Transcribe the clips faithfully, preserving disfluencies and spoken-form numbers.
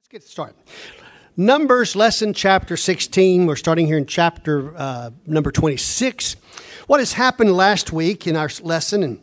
Get started. Numbers, lesson chapter sixteen. We're starting here in chapter uh, number twenty-six. What has happened last week in our lesson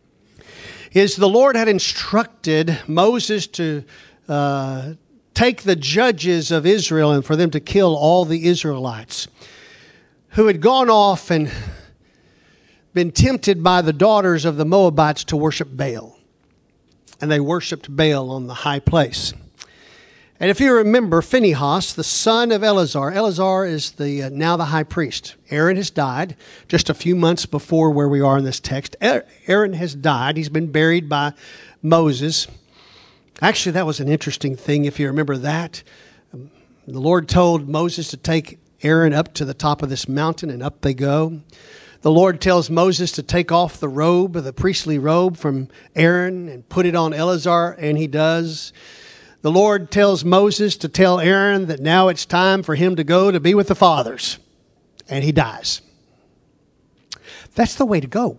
is the Lord had instructed Moses to uh, take the judges of Israel and for them to kill all the Israelites who had gone off and been tempted by the daughters of the Moabites to worship Baal. And they worshiped Baal on the high place. And if you remember, Phinehas, the son of Eleazar, Eleazar is the uh, now the high priest. Aaron has died just a few months before where we are in this text. Aaron has died. He's been buried by Moses. Actually, that was an interesting thing, if you remember that. Um, the Lord told Moses to take Aaron up to the top of this mountain, and up they go. The Lord tells Moses to take off the robe, the priestly robe from Aaron, and put it on Eleazar, and he does. The Lord tells Moses to tell Aaron that now it's time for him to go to be with the fathers. And he dies. That's the way to go.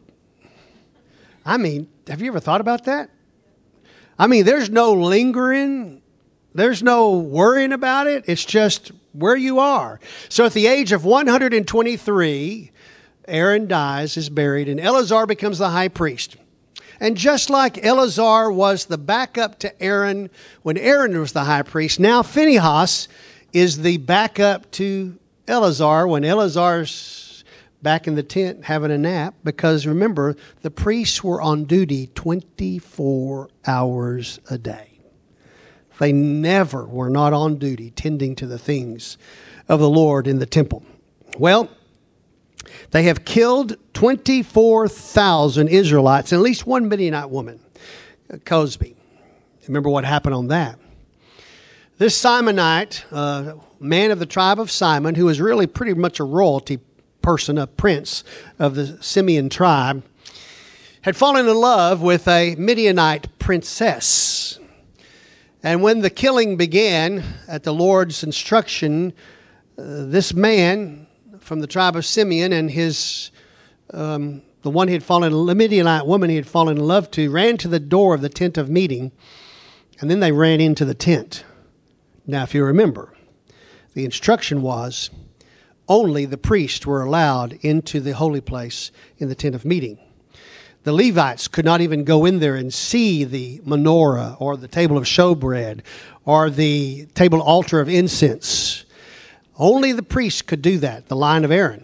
I mean, have you ever thought about that? I mean, there's no lingering. There's no worrying about it. It's just where you are. So at the age of one hundred twenty-three, Aaron dies, is buried, and Eleazar becomes the high priest. And just like Eleazar was the backup to Aaron when Aaron was the high priest, now Phinehas is the backup to Eleazar when Eleazar's back in the tent having a nap. Because remember, the priests were on duty twenty-four hours a day. They never were not on duty tending to the things of the Lord in the temple. Well, they have killed twenty-four thousand Israelites and at least one Midianite woman, Cosby. Remember what happened on that. This Simonite, uh, man of the tribe of Simon, who was really pretty much a royalty person, a prince of the Simeon tribe, had fallen in love with a Midianite princess. And when the killing began at the Lord's instruction, uh, this man from the tribe of Simeon and his, um, the one he had fallen, the Midianite woman he had fallen in love to, ran to the door of the tent of meeting, and then they ran into the tent. Now, if you remember, the instruction was only the priests were allowed into the holy place in the tent of meeting. The Levites could not even go in there and see the menorah or the table of showbread or the table altar of incense. Only the priests could do that, the line of Aaron,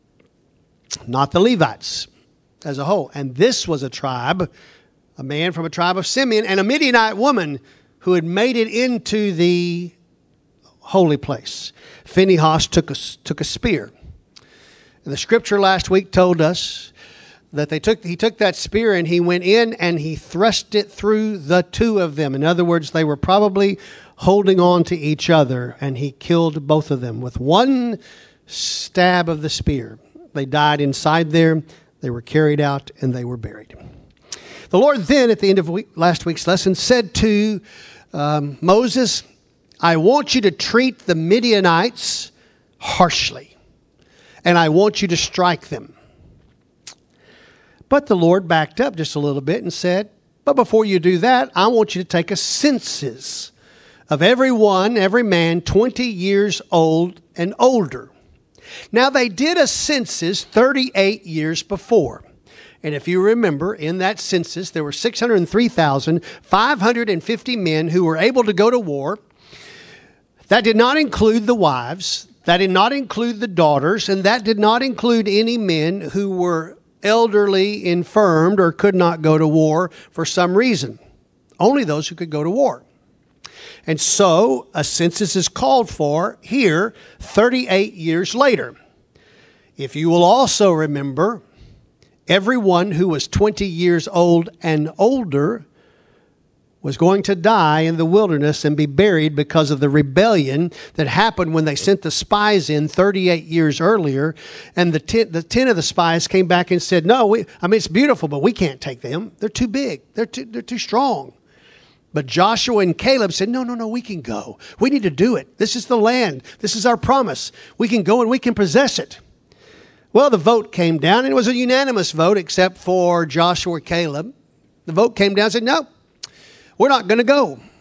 not the Levites as a whole. And this was a tribe, a man from a tribe of Simeon and a Midianite woman who had made it into the holy place. Phinehas took a, took a spear. And the scripture last week told us that they took he took that spear and he went in and he thrust it through the two of them. In other words, they were probably holding on to each other, and he killed both of them with one stab of the spear. They died inside there. They were carried out, and they were buried. The Lord then, at the end of week, last week's lesson, said to um, Moses, I want you to treat the Midianites harshly, and I want you to strike them. But the Lord backed up just a little bit and said, but before you do that, I want you to take a census of every one, every man, twenty years old and older. Now, they did a census thirty-eight years before. And if you remember, in that census, there were six hundred three thousand five hundred fifty men who were able to go to war. That did not include the wives. That did not include the daughters. And that did not include any men who were elderly, infirmed, or could not go to war for some reason. Only those who could go to war. And so a census is called for here thirty-eight years later. If you will also remember, everyone who was twenty years old and older was going to die in the wilderness and be buried because of the rebellion that happened when they sent the spies in thirty-eight years earlier. And the ten, the ten of the spies came back and said, no, we, I mean, it's beautiful, but we can't take them. They're too big. They're too, they're too strong. But Joshua and Caleb said, no, no, no, we can go. We need to do it. This is the land. This is our promise. We can go and we can possess it. Well, the vote came down, and it was a unanimous vote except for Joshua and Caleb. The vote came down and said, no, we're not going to go.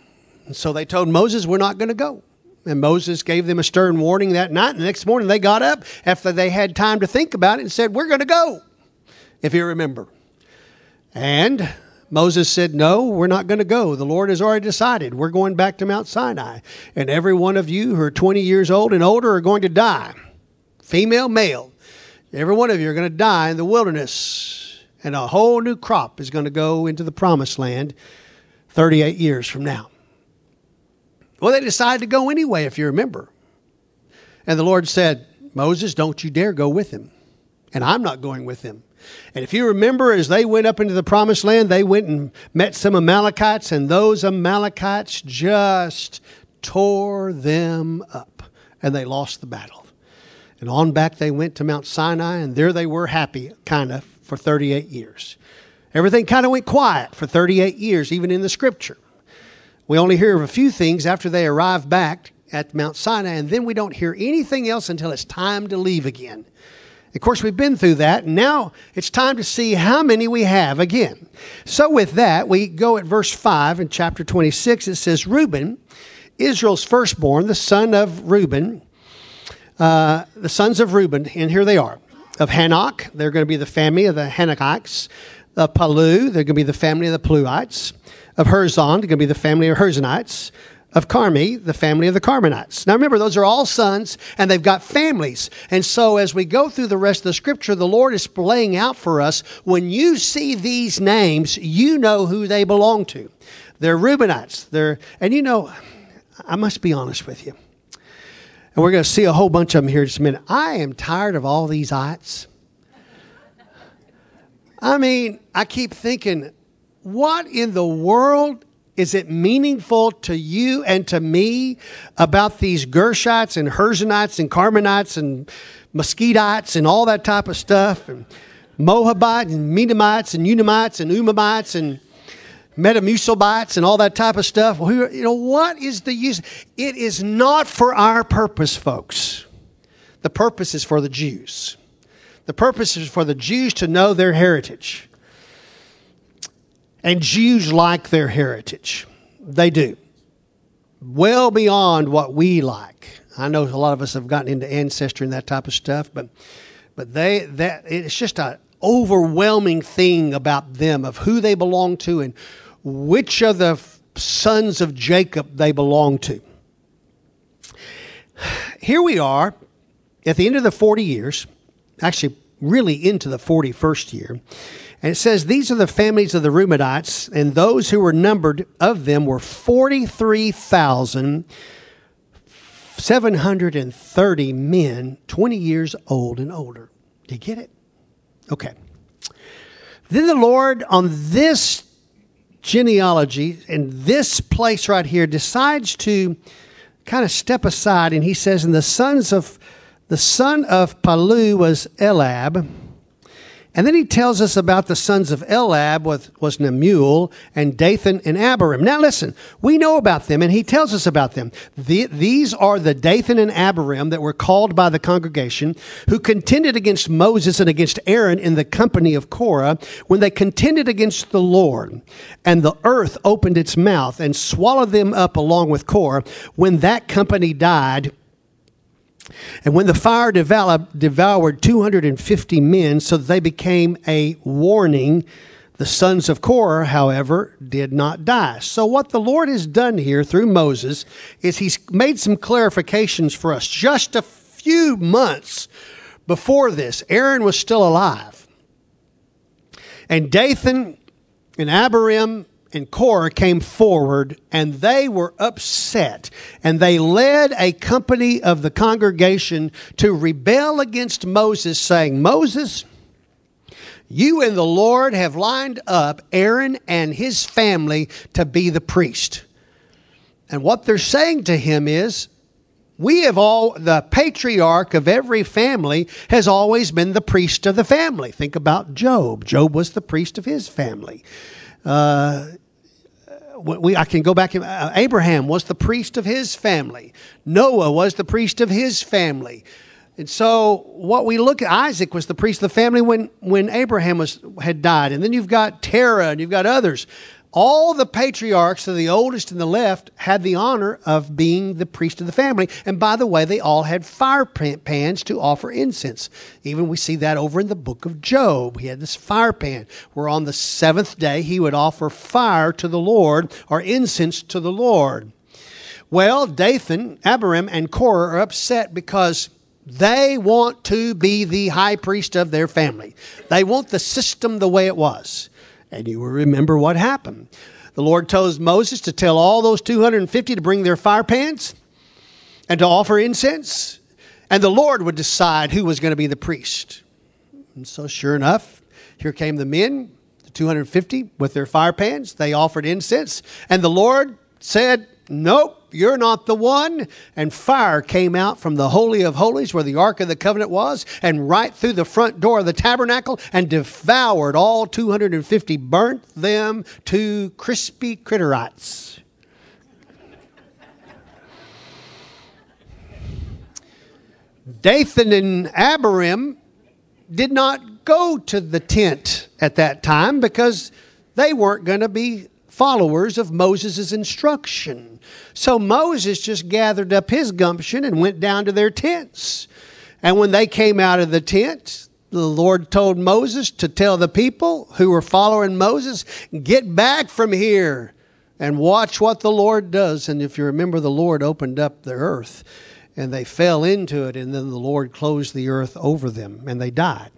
And so they told Moses, we're not going to go. And Moses gave them a stern warning that night. And the next morning they got up after they had time to think about it and said, we're going to go, if you remember. And Moses said, no, we're not going to go. The Lord has already decided. We're going back to Mount Sinai. And every one of you who are twenty years old and older are going to die. Female, male. Every one of you are going to die in the wilderness. And a whole new crop is going to go into the promised land thirty-eight years from now. Well, they decided to go anyway, if you remember. And the Lord said, Moses, don't you dare go with him. And I'm not going with him. And if you remember, as they went up into the promised land, they went and met some Amalekites, and those Amalekites just tore them up, and they lost the battle. And on back they went to Mount Sinai, and there they were happy, kind of, for thirty-eight years. Everything kind of went quiet for thirty-eight years, even in the Scripture. We only hear of a few things after they arrive back at Mount Sinai, and then we don't hear anything else until it's time to leave again. Of course, we've been through that, and now it's time to see how many we have again. So with that, we go at verse five in chapter twenty-six. It says, Reuben, Israel's firstborn, the son of Reuben, uh, the sons of Reuben, and here they are. Of Hanok, they're going to be the family of the Hanokites. Of Palu, they're going to be the family of the Paluites. Of Herzon, they're going to be the family of Herzonites. Of Carmi, the family of the Carmenites. Now remember, those are all sons, and they've got families. And so as we go through the rest of the Scripture, the Lord is laying out for us, when you see these names, you know who they belong to. They're Reubenites. They're, and you know, I must be honest with you. And we're going to see a whole bunch of them here in just a minute. I am tired of all these ites. I mean, I keep thinking, what in the world is it meaningful to you and to me about these Gershites and Herzonites and Carmenites and Mosquitites and all that type of stuff, and Moabites and Medomites and Unamites and Umamites and Metamucilbites and all that type of stuff? You know, what is the use? It is not for our purpose, folks. The purpose is for the Jews. The purpose is for the Jews to know their heritage. And Jews like their heritage. They do. Well beyond what we like. I know a lot of us have gotten into ancestry and that type of stuff, but but they that it's just an overwhelming thing about them, of who they belong to and which of the sons of Jacob they belong to. Here we are at the end of the forty years, actually really into the forty-first year. And it says, these are the families of the Reubenites, and those who were numbered of them were forty-three thousand seven hundred thirty men, twenty years old and older. Do you get it? Okay. Then the Lord, on this genealogy, in this place right here, decides to kind of step aside, and he says, and the sons of, the son of Palu was Elab. And then he tells us about the sons of Elab was, was Nemuel and Dathan and Abiram. Now listen, we know about them, and he tells us about them. The, these are the Dathan and Abiram that were called by the congregation, who contended against Moses and against Aaron in the company of Korah, when they contended against the Lord. And the earth opened its mouth and swallowed them up along with Korah. When that company died, and when the fire devoured, devoured two hundred fifty men, so that they became a warning, the sons of Korah, however, did not die. So what the Lord has done here through Moses is he's made some clarifications for us. Just a few months before this, Aaron was still alive. And Dathan and Abiram and Korah came forward, and they were upset, and they led a company of the congregation to rebel against Moses, saying, Moses, you and the Lord have lined up Aaron and his family to be the priest. And what they're saying to him is, we have all, the patriarch of every family has always been the priest of the family. Think about Job. Job was the priest of his family. Uh, we, I can go back. Uh, Abraham was the priest of his family. Noah was the priest of his family. And so what we look at, Isaac was the priest of the family when, when Abraham was had died. And then you've got Terah and you've got others. all the patriarchs, of the oldest and the left, had the honor of being the priest of the family. And by the way, they all had fire pans to offer incense. Even we see that over in the book of Job. He had this fire pan where on the seventh day he would offer fire to the Lord, or incense to the Lord. Well, Dathan, Abiram, and Korah are upset because they want to be the high priest of their family. They want the system the way it was. And you will remember what happened. The Lord told Moses to tell all those two hundred fifty to bring their fire pans and to offer incense. And the Lord would decide who was going to be the priest. And so sure enough, here came the men, the two hundred fifty, with their fire pans. They offered incense. And the Lord said, nope, you're not the one. And fire came out from the Holy of Holies where the Ark of the Covenant was, and right through the front door of the tabernacle, and devoured all two hundred fifty, burnt them to crispy critterites. Dathan and Abiram did not go to the tent at that time because they weren't going to be followers of Moses' instruction. So Moses just gathered up his gumption and went down to their tents. And when they came out of the tent, the Lord told Moses to tell the people who were following Moses, get back from here and watch what the Lord does. And if you remember, the Lord opened up the earth and they fell into it, and then the Lord closed the earth over them and they died.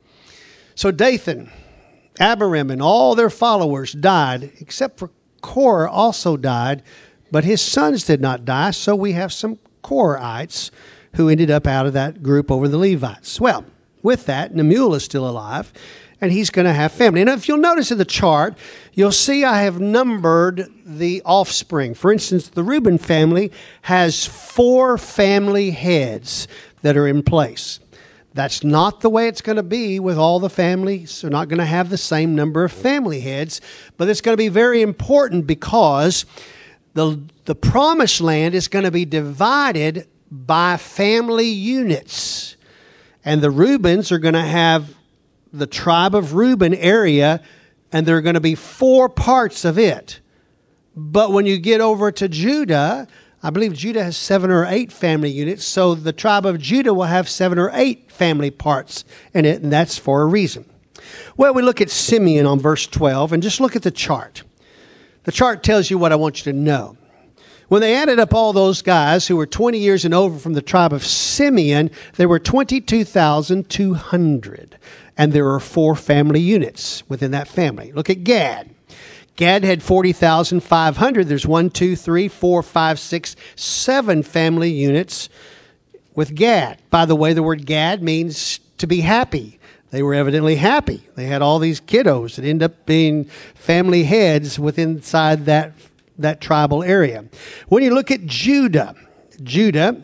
So Dathan, Abiram, and all their followers died, except for Korah also died, but his sons did not die, so we have some Korahites who ended up out of that group over the Levites. Well, with that, Nemuel is still alive, and he's going to have family. And if you'll notice in the chart, you'll see I have numbered the offspring. For instance, the Reuben family has four family heads that are in place. That's not the way it's going to be with all the families. They're not going to have the same number of family heads, but it's going to be very important because the, the promised land is going to be divided by family units. And the Reubens are going to have the tribe of Reuben area, and there are going to be four parts of it. But when you get over to Judah, I believe Judah has seven or eight family units, so the tribe of Judah will have seven or eight family parts in it, and that's for a reason. Well, we look at Simeon on verse twelve, and just look at the chart. The chart tells you what I want you to know. When they added up all those guys who were twenty years and over from the tribe of Simeon, there were twenty-two thousand two hundred, and there are four family units within that family. Look at Gad. Gad had forty thousand five hundred. There's one, two, three, four, five, six, seven family units with Gad. By the way, the word Gad means to be happy. They were evidently happy. They had all these kiddos that end up being family heads within inside that, that tribal area. When you look at Judah, Judah,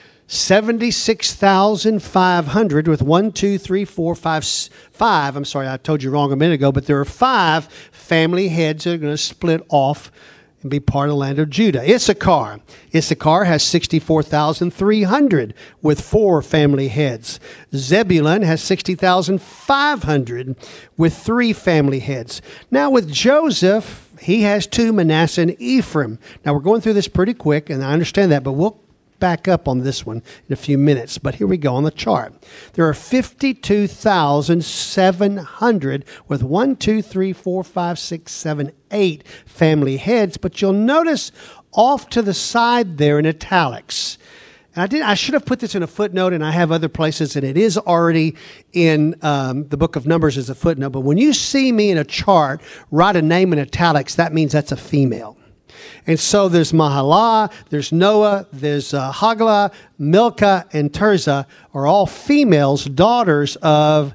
seventy-six thousand five hundred with one, two, three, four, five, five. I'm sorry, I told you wrong a minute ago, but there are five family heads that are going to split off and be part of the land of Judah. Issachar. Issachar has sixty-four thousand three hundred with four family heads. Zebulun has sixty thousand five hundred with three family heads. Now with Joseph, he has two, Manasseh and Ephraim. Now we're going through this pretty quick, and I understand that, but we'll back up on this one in a few minutes. But here we go on the chart. There are fifty-two thousand seven hundred with one, two, three, four, five, six, seven, eight family heads. But you'll notice off to the side there in italics. And I did. I should have put this in a footnote, and I have other places, and it is already in um, the book of Numbers as a footnote. But when you see me in a chart write a name in italics, that means that's a female. And so there's Mahlah, there's Noah, there's uh, Haglah, Milcah, and Tirzah are all females, daughters of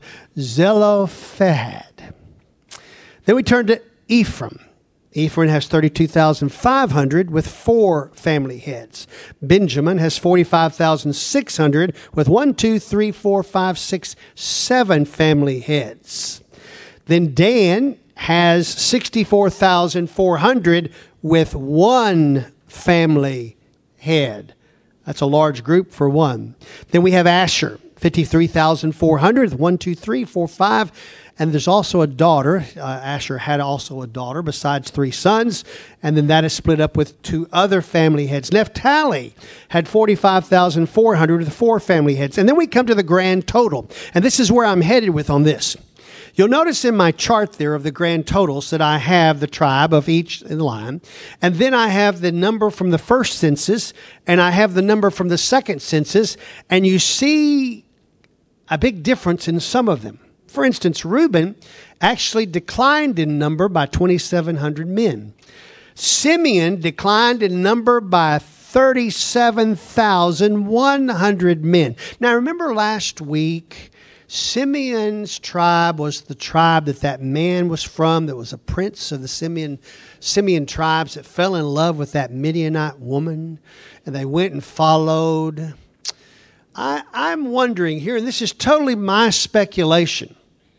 Zelophehad. Then we turn to Ephraim. Ephraim has thirty-two thousand five hundred with four family heads. Benjamin has forty-five thousand six hundred with one, two, three, four, five, six, seven family heads. Then Dan has sixty-four thousand four hundred with one family head. That's a large group for one. Then we have Asher, fifty-three thousand four hundred, one, two, three, four, five, And there's also a daughter. Uh, Asher had also a daughter besides three sons. And then that is split up with two other family heads. Naphtali had forty-five thousand four hundred with four family heads. And then we come to the grand total. And this is where I'm headed with on this. You'll notice in my chart there of the grand totals that I have the tribe of each line. And then I have the number from the first census. And I have the number from the second census. And you see a big difference in some of them. For instance, Reuben actually declined in number by twenty-seven hundred men. Simeon declined in number by thirty-seven thousand one hundred men. Now, remember last week, Simeon's tribe was the tribe that that man was from, that was a prince of the Simeon, Simeon tribes that fell in love with that Midianite woman, and they went and followed. I, I'm wondering here, and this is totally my speculation.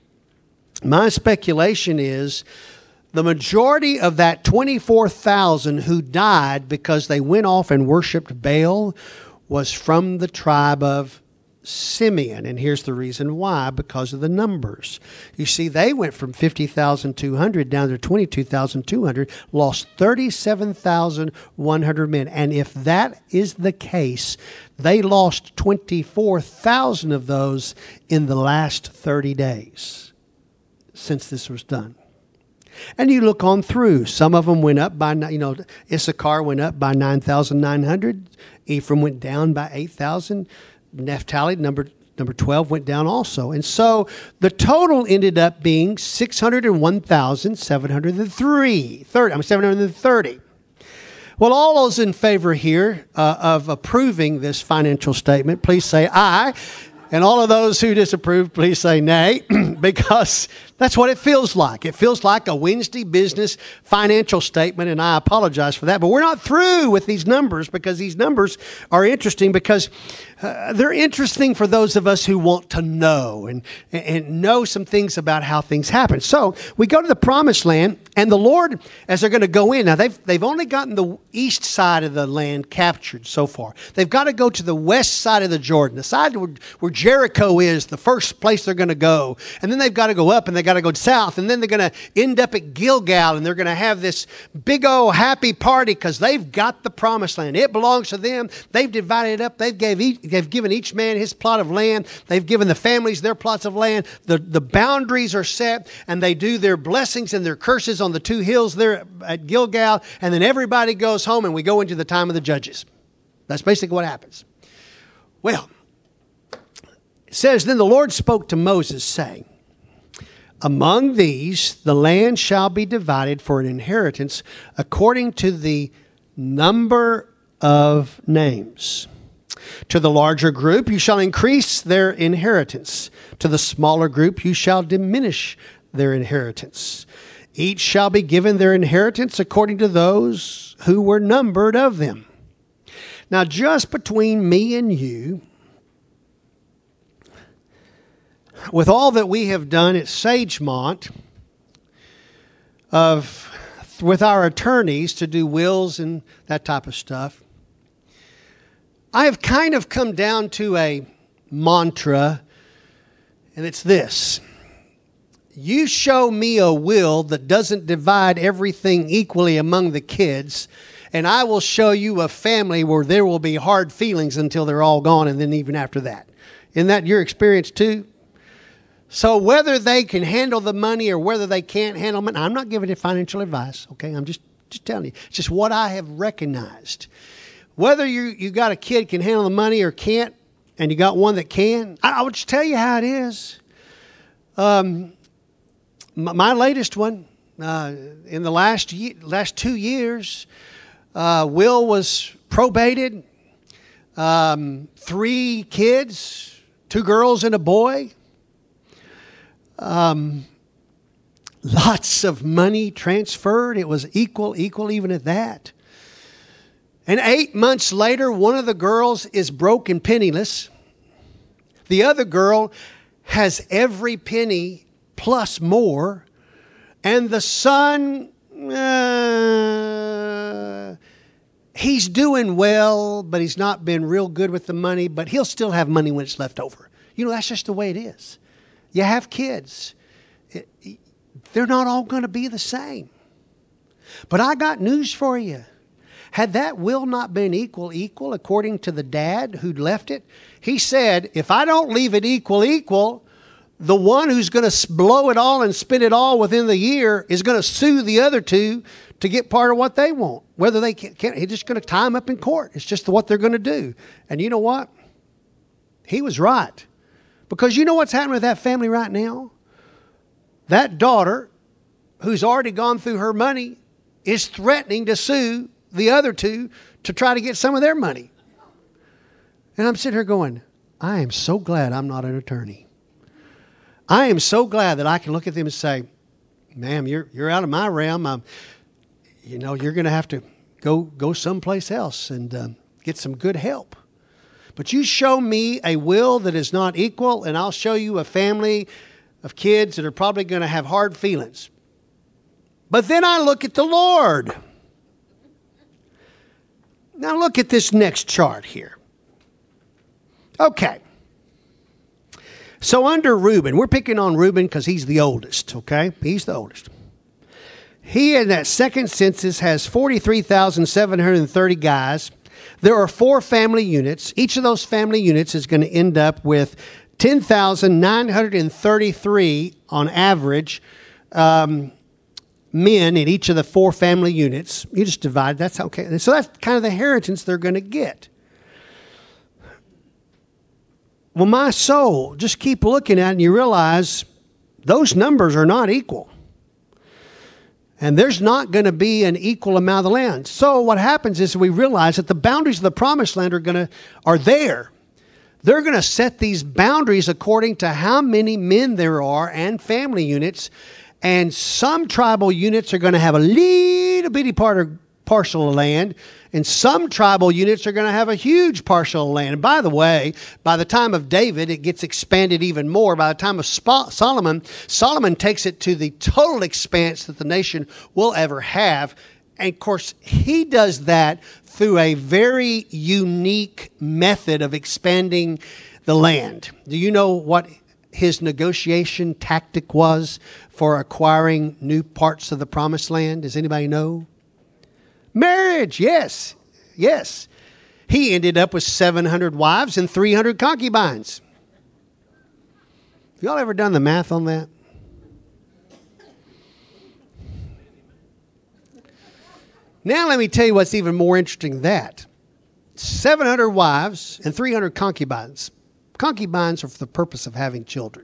My speculation is the majority of that twenty-four thousand who died because they went off and worshiped Baal was from the tribe of Simeon. And here's the reason why, because of the numbers. You see, they went from fifty thousand two hundred down to twenty-two thousand two hundred, lost thirty-seven thousand one hundred men. And if that is the case, they lost twenty-four thousand of those in the last thirty days since this was done. And you look on through. Some of them went up by, you know, Issachar went up by nine thousand nine hundred. Ephraim went down by eight thousand. Naphtali, number number twelve, went down also. And so the total ended up being six hundred one thousand seven hundred three. thirty, I'm seven hundred thirty. Well, all those in favor here uh, of approving this financial statement, please say aye. And all of those who disapprove, please say nay, because that's what it feels like. It feels like a Wednesday business financial statement, and I apologize for that. But we're not through with these numbers, because these numbers are interesting, because uh, they're interesting for those of us who want to know and, and know some things about how things happen. So we go to the Promised Land, and the Lord, as they're going to go in, now they've, they've only gotten the east side of the land captured so far. They've got to go to the west side of the Jordan, the side where, where Jericho is, the first place they're going to go. And then they've got to go up, and they've got to go south, and then they're going to end up at Gilgal, and they're going to have this big old happy party because they've got the Promised Land. It belongs to them. They've divided it up. They've gave each, they've given each man his plot of land. They've given the families their plots of land. The, the boundaries are set, and they do their blessings and their curses on the two hills there at Gilgal, and then everybody goes home, and we go into the time of the judges. That's basically what happens. Well, it says, then the Lord spoke to Moses, saying, among these the land shall be divided for an inheritance according to the number of names. To the larger group you shall increase their inheritance. To the smaller group you shall diminish their inheritance. Each shall be given their inheritance according to those who were numbered of them. Now, just between me and you, with all that we have done at Sagemont, of with our attorneys to do wills and that type of stuff, I have kind of come down to a mantra, and it's this. You show me a will that doesn't divide everything equally among the kids, and I will show you a family where there will be hard feelings until they're all gone, and then even after that. Isn't that your experience too? So whether they can handle the money or whether they can't handle money, I'm not giving you financial advice, okay? I'm just, just telling you. It's just what I have recognized. Whether you, you got a kid can handle the money or can't, and you got one that can, I, I would just tell you how it is. Um, my, my latest one, uh, in the last year, last two years, uh, Will was probated, um, three kids, two girls and a boy. Um, lots of money transferred. It was equal, equal even at that. And eight months later, one of the girls is broke and penniless. The other girl has every penny plus more. And the son, uh, he's doing well, but he's not been real good with the money. But he'll still have money when it's left over. You know, that's just the way it is. You have kids. it, they're not all going to be the same. But I got news for you. Had that will not been equal equal according to the dad who'd left it, he said, if I don't leave it equal equal, the one who's going to blow it all and spend it all within the year is going to sue the other two to get part of what they want. Whether they can't, can't he's just going to tie them up in court. It's just what they're going to do. And you know what? He was right. Because you know what's happening with that family right now? That daughter, who's already gone through her money, is threatening to sue the other two to try to get some of their money. And I'm sitting here going, I am so glad I'm not an attorney. I am so glad that I can look at them and say, ma'am, you're you're out of my realm. I'm, you know, you're going to have to go go someplace else and um, get some good help. But you show me a will that is not equal, and I'll show you a family of kids that are probably going to have hard feelings. But then I look at the Lord. Now look at this next chart here. Okay. So under Reuben, we're picking on Reuben because he's the oldest, okay? He's the oldest. He in that second census has forty-three thousand seven hundred thirty guys. There are four family units. Each of those family units is going to end up with ten thousand nine hundred thirty-three on average um, men in each of the four family units. You just divide. That's okay. So that's kind of the inheritance they're going to get. Well, my soul, just keep looking at it and you realize those numbers are not equal. And there's not going to be an equal amount of the land. So what happens is we realize that the boundaries of the promised land are going to are there. They're going to set these boundaries according to how many men there are and family units. And some tribal units are going to have a little bitty part of parcel of land, and some tribal units are going to have a huge parcel of land. And by the way, by the time of David, it gets expanded even more. By the time of Solomon, Solomon takes it to the total expanse that the nation will ever have. And of course, he does that through a very unique method of expanding the land. Do you know what his negotiation tactic was for acquiring new parts of the promised land? Does anybody know? Marriage, yes, yes. He ended up with seven hundred wives and three hundred concubines. Have y'all ever done the math on that? Now let me tell you what's even more interesting than that. seven hundred wives and three hundred concubines. Concubines are for the purpose of having children.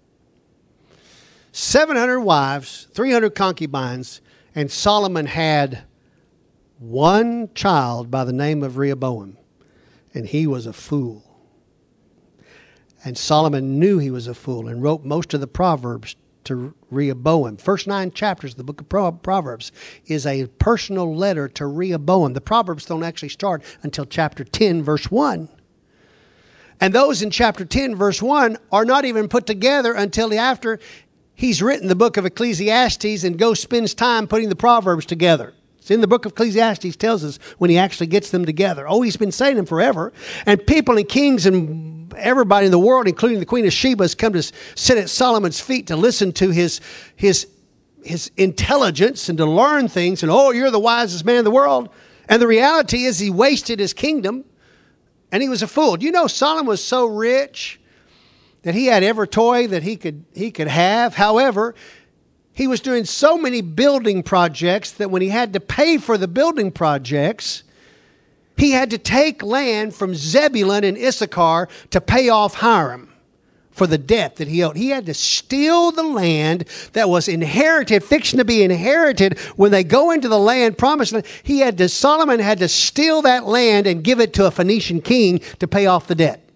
seven hundred wives, three hundred concubines, and Solomon had one child by the name of Rehoboam, and he was a fool. And Solomon knew he was a fool and wrote most of the Proverbs to Rehoboam. First nine chapters of the book of Proverbs is a personal letter to Rehoboam. The Proverbs don't actually start until chapter ten, verse one. And those in chapter ten, verse one are not even put together until after he's written the book of Ecclesiastes and goes spends time putting the Proverbs together. It's in the book of Ecclesiastes tells us when he actually gets them together. Oh, he's been saying them forever. And people and kings and everybody in the world, including the Queen of Sheba, has come to sit at Solomon's feet to listen to his, his, his intelligence and to learn things. And, oh, you're the wisest man in the world. And the reality is he wasted his kingdom and he was a fool. Do you know Solomon was so rich that he had every toy that he could, he could have? However, he was doing so many building projects that when he had to pay for the building projects, he had to take land from Zebulun and Issachar to pay off Hiram for the debt that he owed. He had to steal the land that was inherited, fixing to be inherited when they go into the land, promised land. He had to, Solomon had to steal that land and give it to a Phoenician king to pay off the debt.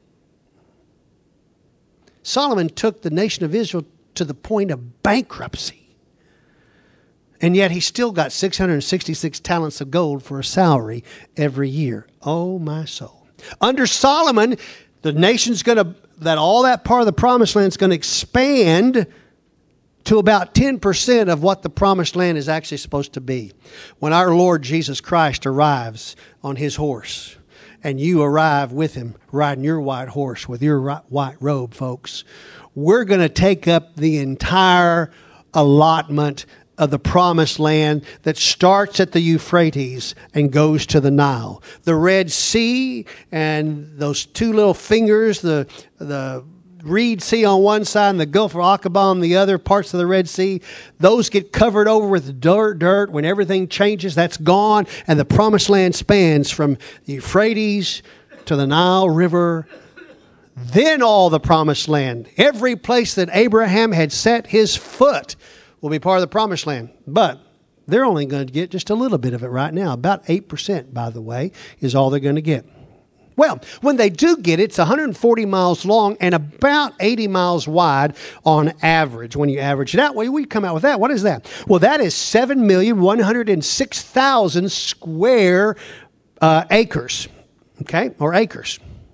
Solomon took the nation of Israel to the point of bankruptcy. And yet he still got six hundred sixty-six talents of gold for a salary every year. Oh, my soul. Under Solomon, the nation's going to, that all that part of the promised land is going to expand to about ten percent of what the promised land is actually supposed to be. When our Lord Jesus Christ arrives on his horse, and you arrive with him riding your white horse with your white robe, folks, we're going to take up the entire allotment of the promised land that starts at the Euphrates and goes to the Nile. The Red Sea and those two little fingers, the the Reed Sea on one side and the Gulf of Aqaba on the other, parts of the Red Sea, those get covered over with dirt, dirt. When everything changes, that's gone. And the promised land spans from the Euphrates to the Nile River. Then all the promised land, every place that Abraham had set his foot, will be part of the promised land. But they're only going to get just a little bit of it right now. About eight percent, by the way, is all they're going to get. Well, when they do get it, it's one hundred forty miles long and about eighty miles wide on average. When you average it out, well, we come out with that. What is that? Well, that is seven million one hundred six thousand square uh, acres, okay, or acres.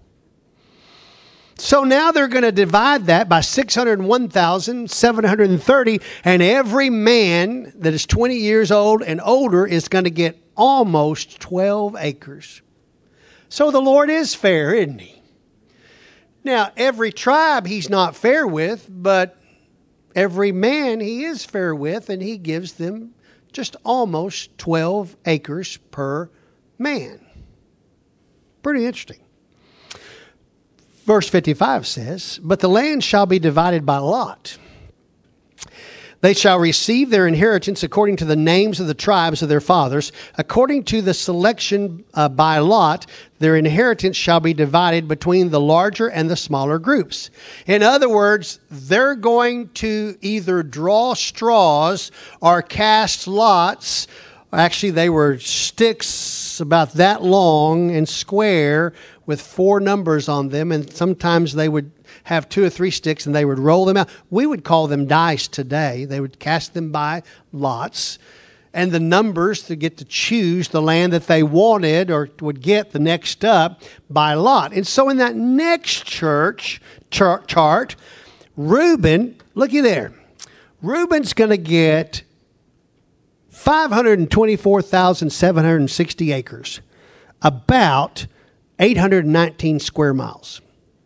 So now they're going to divide that by six hundred one thousand seven hundred thirty, and every man that is twenty years old and older is going to get almost twelve acres. So the Lord is fair, isn't he? Now, every tribe he's not fair with, but every man he is fair with, and he gives them just almost twelve acres per man. Pretty interesting. Verse fifty-five says, "But the land shall be divided by lot. They shall receive their inheritance according to the names of the tribes of their fathers. According to the selection uh, by lot, their inheritance shall be divided between the larger and the smaller groups." In other words, they're going to either draw straws or cast lots. Actually, they were sticks about that long and square with four numbers on them, and sometimes they would have two or three sticks and they would roll them out. We would call them dice today. They would cast them by lots, and the numbers to get to choose the land that they wanted or would get the next up by lot. And so in that next church chart, chart Reuben, looky there. Reuben's going to get five hundred twenty-four thousand seven hundred sixty acres, about eight hundred nineteen square miles.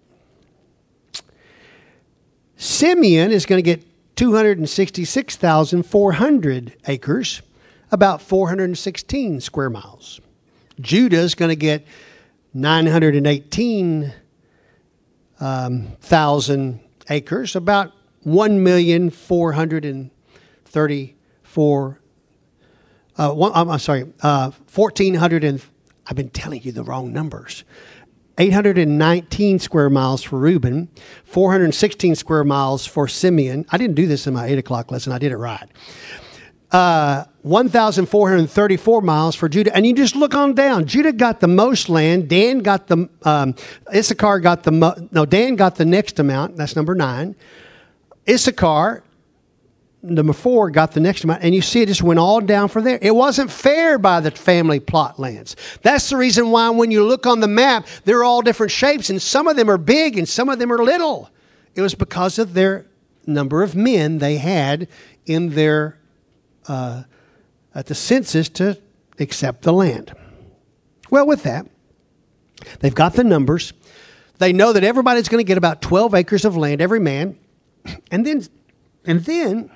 Simeon is going to get two hundred sixty-six thousand four hundred acres, about four hundred sixteen square miles. Judah is going to get nine hundred eighteen thousand um, acres, about one million four hundred thirty-four. Uh, one, I'm sorry, uh, fourteen hundred and I've been telling you the wrong numbers. eight hundred nineteen square miles for Reuben, four hundred sixteen square miles for Simeon. I didn't do this in my eight o'clock lesson. I did it right. Uh, one thousand four hundred thirty-four miles for Judah. And you just look on down. Judah got the most land. Dan got the, um, Issachar got the, mo- no, Dan got the next amount. That's number nine. Issachar, number four, got the next amount. And you see it just went all down for there. It wasn't fair by the family plot lands. That's the reason why when you look on the map, they're all different shapes. And some of them are big and some of them are little. It was because of their number of men they had in their, uh, at the census to accept the land. Well, with that, they've got the numbers. They know that everybody's going to get about twelve acres of land, every man. And then, and then,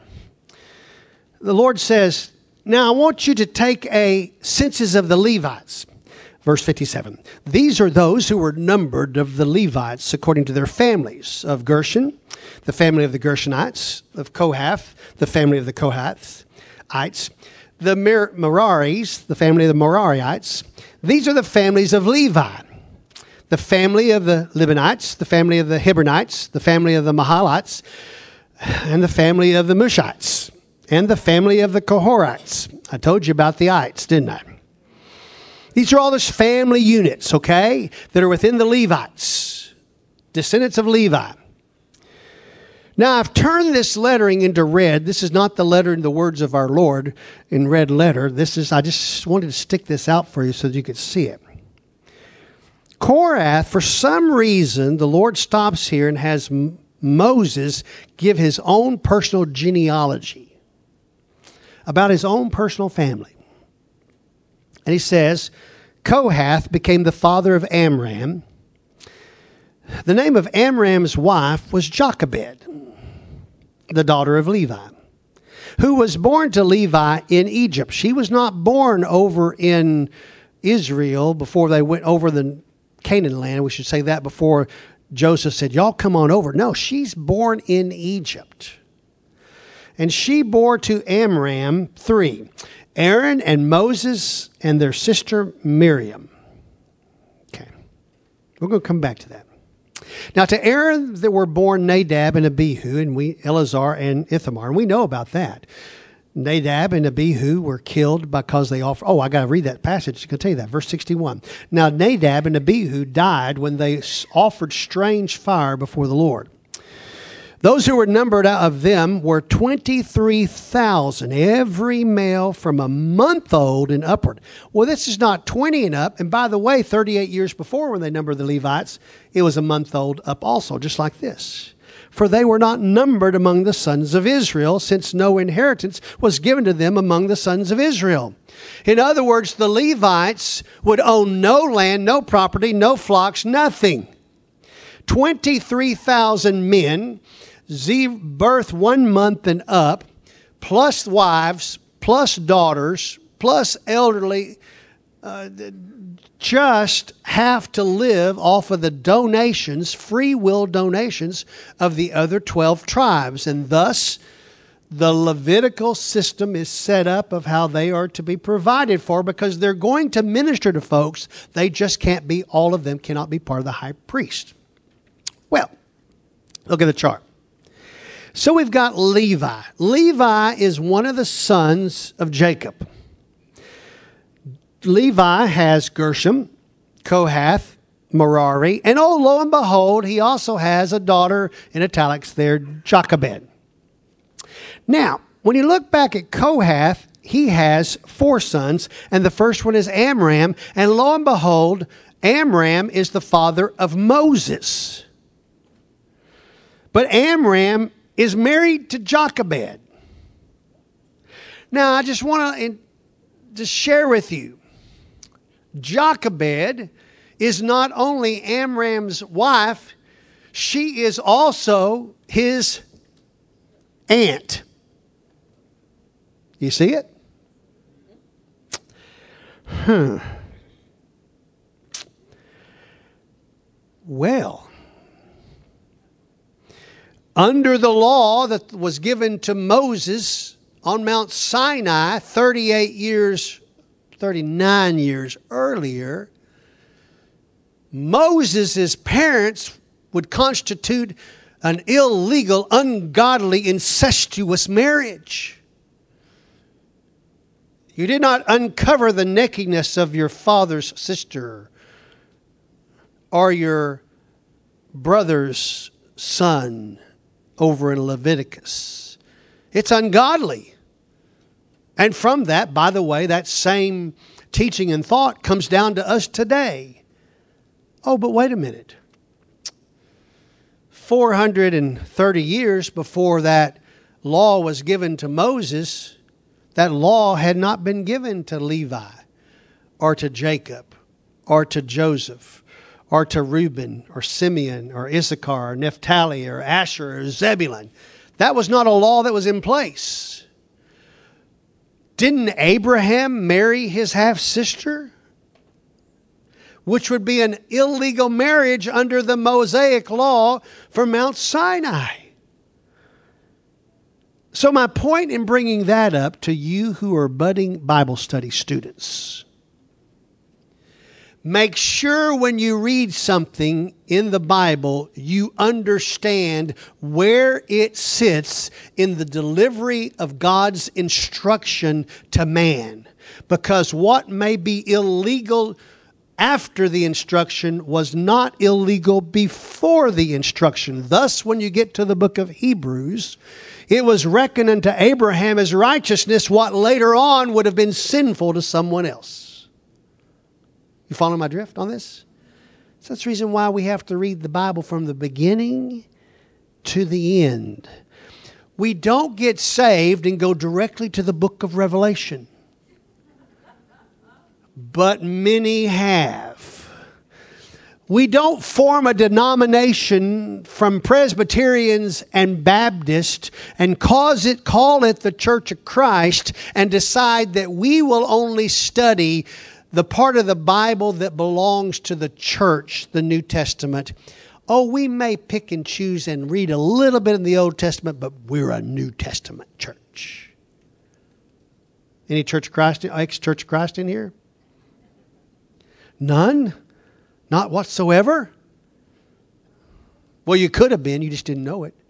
the Lord says, now I want you to take a census of the Levites. Verse fifty-seven. These are those who were numbered of the Levites according to their families. Of Gershon, the family of the Gershonites. Of Kohath, the family of the Kohathites. The Mer- Meraris, the family of the Merarites. These are the families of Levi. The family of the Libanites, the family of the Hebronites, the family of the Mahalites, and the family of the Mushites. And the family of the Kohorites. I told you about the ites, didn't I? These are all those family units, okay, that are within the Levites, descendants of Levi. Now, I've turned this lettering into red. This is not the letter in the words of our Lord in red letter. This is, I just wanted to stick this out for you so that you could see it. Korath, for some reason, the Lord stops here and has M- Moses give his own personal genealogy about his own personal family. And he says, Kohath became the father of Amram, The name of Amram's wife was Jochebed, the daughter of Levi, who was born to Levi in Egypt. She was not born over in Israel before they went over the Canaan land. We should say that before Joseph said, y'all come on over. No, she's born in Egypt. And she bore to Amram three, Aaron and Moses and their sister Miriam. Okay, we're going to come back to that. Now to Aaron there were born Nadab and Abihu, and we Eleazar and Ithamar, and we know about that. Nadab and Abihu were killed because they offered. Oh, I got to read that passage. I can tell you that. Verse sixty-one. Now Nadab and Abihu died when they offered strange fire before the Lord. Those who were numbered out of them were twenty-three thousand, every male from a month old and upward. Well, this is not twenty and up. And by the way, thirty-eight years before when they numbered the Levites, it was a month old up also, just like this. For they were not numbered among the sons of Israel, since no inheritance was given to them among the sons of Israel. In other words, the Levites would own no land, no property, no flocks, nothing. twenty-three thousand men, Z birth one month and up, plus wives, plus daughters, plus elderly, uh, just have to live off of the donations, free will donations of the other twelve tribes. And thus, the Levitical system is set up of how they are to be provided for, because they're going to minister to folks. They just can't be, all of them cannot be part of the high priest. Well, look at the chart. So we've got Levi. Levi is one of the sons of Jacob. Levi has Gershom, Kohath, Merari, and oh, lo and behold, he also has a daughter, in italics there, Jochebed. Now, when you look back at Kohath, he has four sons, and the first one is Amram, and lo and behold, Amram is the father of Moses. But Amram is married to Jochebed. Now, I just want to just share with you, Jochebed is not only Amram's wife, she is also his aunt. You see it? Hmm. Well, under the law that was given to Moses on Mount Sinai thirty-eight years, thirty-nine years earlier, Moses' parents would constitute an illegal, ungodly, incestuous marriage. You did not uncover the nakedness of your father's sister or your brother's son over in Leviticus. It's ungodly. And from that, by the way, that same teaching and thought comes down to us today. Oh, but wait a minute. four hundred thirty years before that law was given to Moses, that law had not been given to Levi or to Jacob or to Joseph or to Reuben or Simeon or Issachar or Naphtali or Asher or Zebulun. That was not a law that was in place. Didn't Abraham marry his half-sister? Which would be an illegal marriage under the Mosaic law for Mount Sinai. So my point in bringing that up to you who are budding Bible study students, make sure when you read something in the Bible, you understand where it sits in the delivery of God's instruction to man. Because what may be illegal after the instruction was not illegal before the instruction. Thus, when you get to the book of Hebrews, it was reckoned unto Abraham as righteousness what later on would have been sinful to someone else. You follow my drift on this? So that's the reason why we have to read the Bible from the beginning to the end. We don't get saved and go directly to the book of Revelation. But many have. We don't form a denomination from Presbyterians and Baptists and cause it, call it the Church of Christ and decide that we will only study the part of the Bible that belongs to the church, the New Testament. Oh, we may pick and choose and read a little bit in the Old Testament, but we're a New Testament church. Any Church of Christ, ex-Church of Christ in here? None? Not whatsoever? Well, you could have been, you just didn't know it.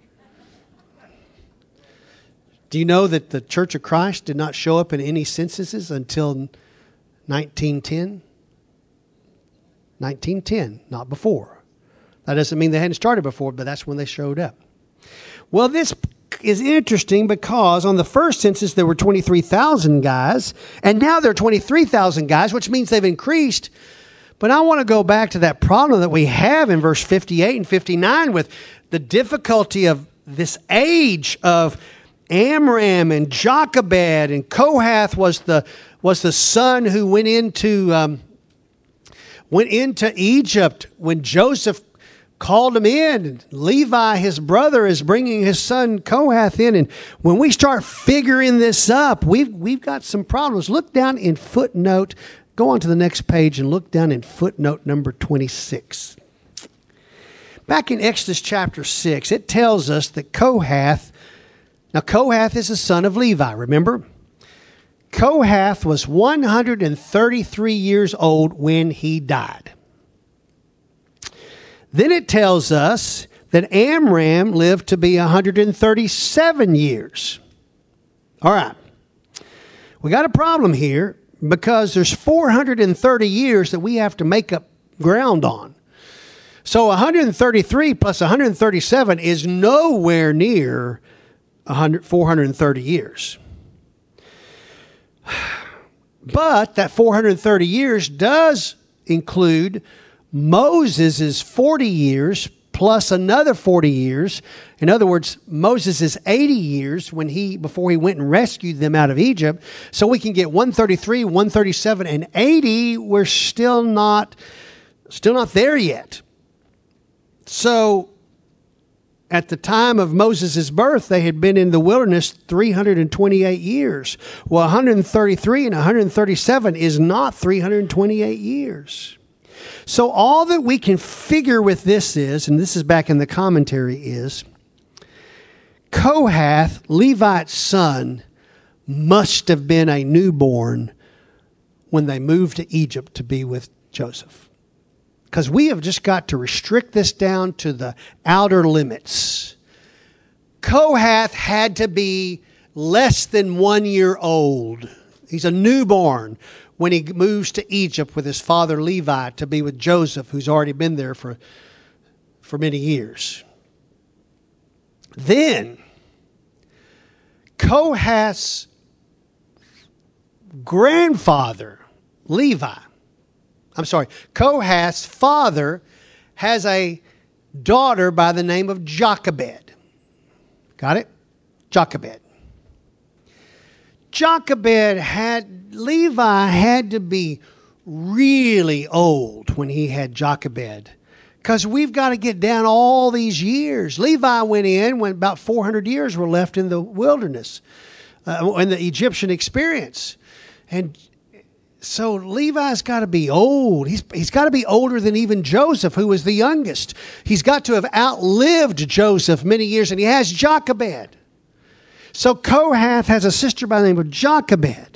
Do you know that the Church of Christ did not show up in any censuses until nineteen ten? nineteen ten, not before. That doesn't mean they hadn't started before, but that's when they showed up. Well, this is interesting because on the first census there were twenty-three thousand guys, and now there are twenty-three thousand guys, which means they've increased. But I want to go back to that problem that we have in verse fifty-eight and fifty-nine with the difficulty of this age of Amram and Jochebed, and Kohath was the was the son who went into um, went into Egypt when Joseph called him in. And Levi, his brother, is bringing his son Kohath in. And when we start figuring this up, we've we've got some problems. Look down in footnote. Go on to the next page and look down in footnote number twenty-six. Back in Exodus chapter six, it tells us that Kohath, now Kohath is the son of Levi, remember? Kohath was one hundred thirty-three years old when he died. Then it tells us that Amram lived to be one hundred thirty-seven years. All right. We got a problem here, because there's four hundred thirty years that we have to make up ground on. So one hundred thirty-three plus one hundred thirty-seven is nowhere near one hundred, four hundred thirty years. But that four hundred thirty years does include Moses' forty years plus another forty years. In other words, Moses is eighty years when he before he went and rescued them out of Egypt. So we can get one thirty-three, one thirty-seven, and eighty. We're still not still not there yet. So at the time of Moses' birth, they had been in the wilderness three hundred twenty-eight years. Well, one hundred thirty-three and one hundred thirty-seven is not three hundred twenty-eight years. So all that we can figure with this is, and this is back in the commentary, is Kohath, Levi's son, must have been a newborn when they moved to Egypt to be with Joseph. Because we have just got to restrict this down to the outer limits. Kohath had to be less than one year old. He's a newborn when he moves to Egypt with his father Levi to be with Joseph, who's already been there for, for many years. Then, Kohath's grandfather, Levi, I'm sorry, Kohath's father has a daughter by the name of Jochebed. Got it? Jochebed. Jochebed had, Levi had to be really old when he had Jochebed. Because we've got to get down all these years. Levi went in when about four hundred years were left in the wilderness, uh, in the Egyptian experience. And so Levi's got to be old. He's, he's got to be older than even Joseph, who was the youngest. He's got to have outlived Joseph many years, and he has Jochebed. So Kohath has a sister by the name of Jochebed.